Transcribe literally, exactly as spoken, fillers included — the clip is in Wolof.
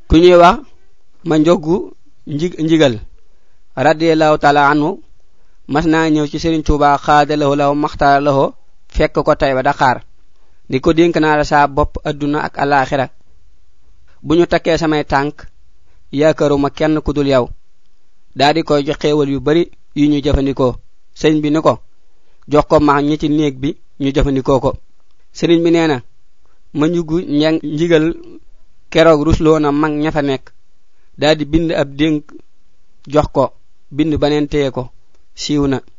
ku ñuy wax ma njogu njigal radiyallahu ta'ala anhu mas naa ñëw ci Serigne Touba xaadalahu law maxtaar lahu fekk ko tay ba Dakar ni ko dénk naa la sa bopp aduna ak alaxira bu ñu takkee samay tànk yaakaaruma kenn ku dul yow daal di koy jox xéewal yu bari yu ñu jëfandikoo sëñ bi ni ko jox ko ma ñi ci néeg bi ñu jëfandikoo ko sëriñ bi nee na ma njugu njigal keroog rusloo na mag ña fa nekk daal di bind ab dénk jox ko bind baneen téye ko siiw na